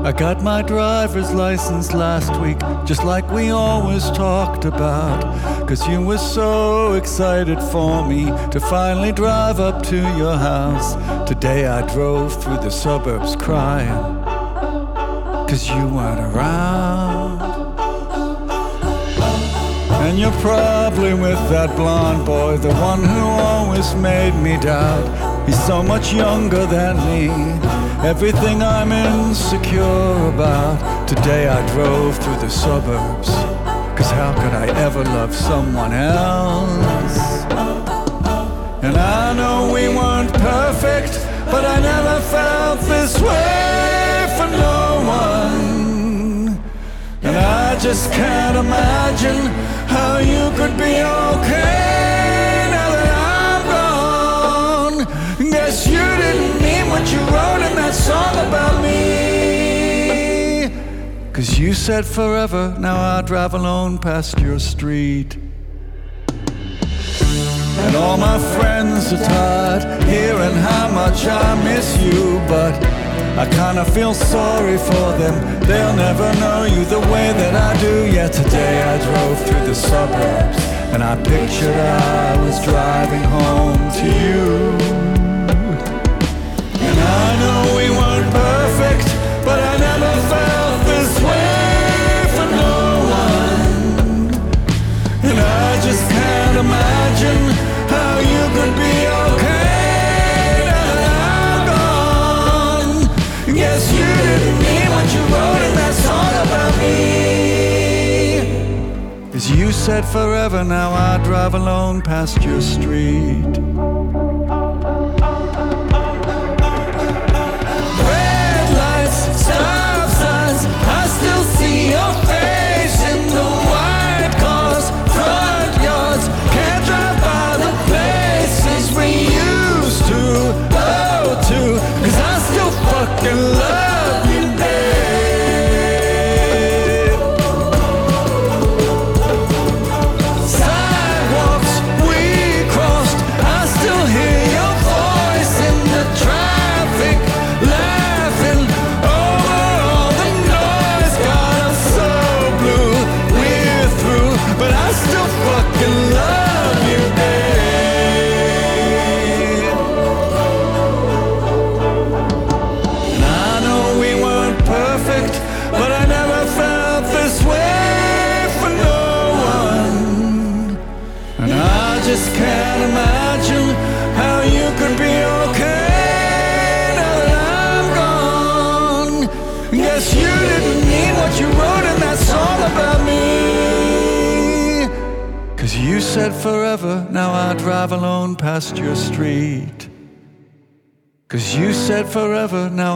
I got my driver's license last week, just like we always talked about. 'Cause you were so excited for me to finally drive up to your house. Today I drove through the suburbs crying, 'cause you weren't around. And you're probably with that blonde boy, the one who always made me doubt. He's so much younger than me, everything I'm insecure about. Today I drove through the suburbs, 'cause how could I ever love someone else? And I know we weren't perfect, but I never felt this way for no one. And I just can't imagine how you could be okay now that I'm gone. Guess you didn't mean what you wrote in that song about me. 'Cause you said forever, now I drive alone past your street. And all my friends are tired hearing how much I miss you, but I kinda feel sorry for them. They'll never know you the way that I do. Yeah, today I drove through the suburbs and I pictured I was driving home to you. And I know we weren't perfect, but I never felt this way for no one. And I just can't imagine how you could be okay now that I'm gone. Guess you didn't mean what you wrote in that song about me. 'Cause you said forever, now I drive alone past your street. Red lights, stop signs, I still see your face in the white cars, front yards. Can't drive by the places we used to go to, 'cause I still fucking love you, babe. Sidewalks we crossed, I still hear your voice in the traffic, laughing over all the noise. God, I'm so blue, we're through, but I still fucking love you, babe. And I know we weren't perfect, but I never felt this way for no one. And I just can't imagine how you could be okay now that I'm gone. Guess you didn't mean what you wrote in that song about me. 'Cause you said forever, now I drive alone past your street. 'Cause you said forever, now